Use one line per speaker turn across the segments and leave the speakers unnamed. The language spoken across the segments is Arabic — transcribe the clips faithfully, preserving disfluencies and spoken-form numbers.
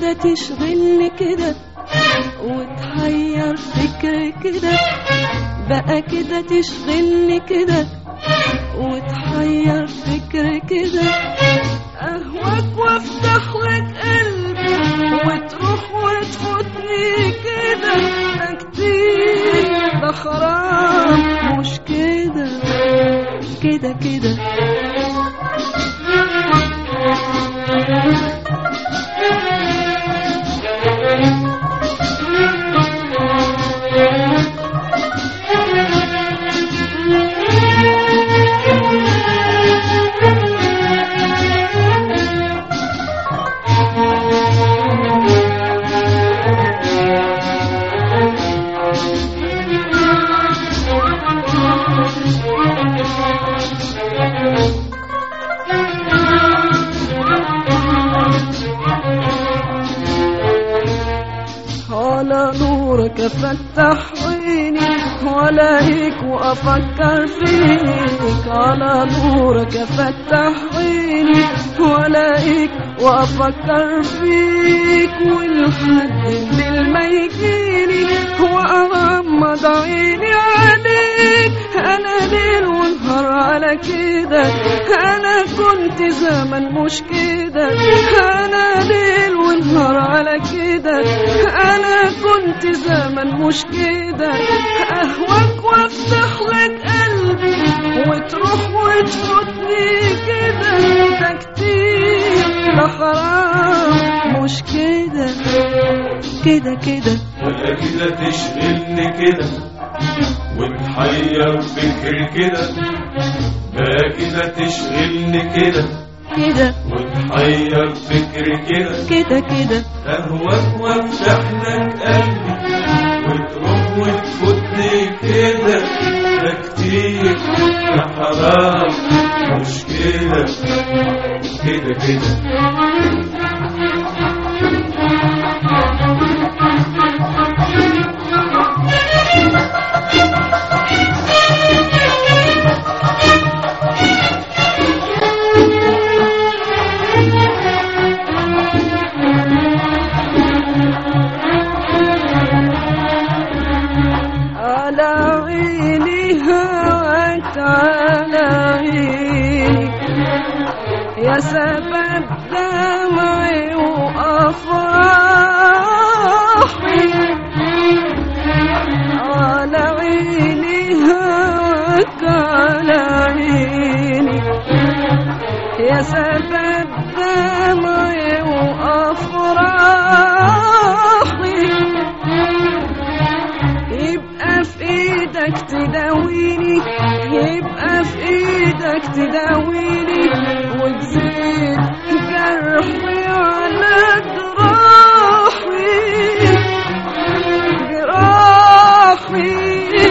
كده تشغلني كده وتحير فكري كده، بقى كده تشغلني كده وتحير فكري كده، اهواك وافتح لك قلبي وتروح وتفوتني كده، ده كتير ده حرام مش كده كده كده. على نورك افتح عيني والاقيك وافكر فيك، على نورك افتح عيني والاقيك وافكر فيك، والحد الليل ما يجيني واغمض عيني عليك، انا ليل ونهار على كده، انا كنت زمن مش كده، انا ليل ونهار على كده، انا كنت زمن مش كده، اهواك وافتح لك قلبي وتروح وتفوتني كده، ده كتير ده حرام مش كده كده كده.
ولا كده تشغلني كده وتحير فكري كده، بقى كده تشغلني كده
كده
وتحير فكري كده
كده كده،
اهواك وافتح لك قلبي وتروح وتفوتني كده، ده كتير ده حرام مش كده كده كده.
على عيني هواك على عيني يا سبب دمعي وأفراحي، على عيني هواك على عيني يا سبب دمعي وأفراحي، يبقى في ايدك تداويني، يبقى في ايدك تداويني وتزيد جرحي على جراحي، جراحي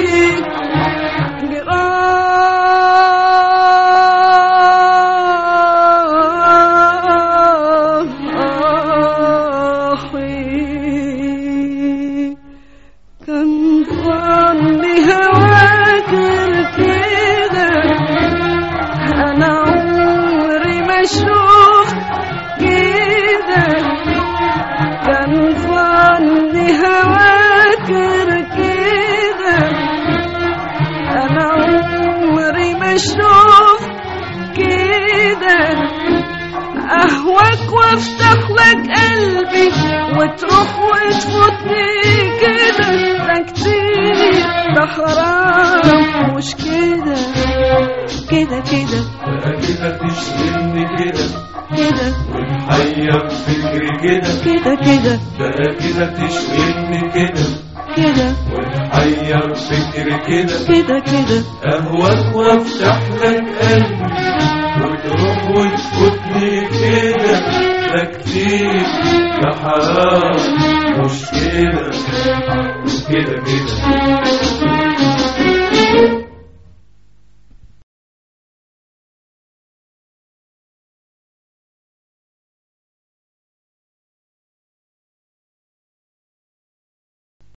جراحي. كان ظني هواك كده، انا عمري ما شفت كده، كان ظني هواك كده، انا عمري ما شفت كده، اهواك وافتح لك قلبي وتروح وتفوتني كده، ده كتير ده حرام مش كده كده كده.
بقى كده تشغلني كده
كده
وتحير فكري كده
كده كده،
بقى كده تشغلني كده
كده
وتحير فكري كده
كده كده،
اهواك وافتح لك قلبي وتروح وتفوتني كده، ده كتير ده حرام مش كده كده كده.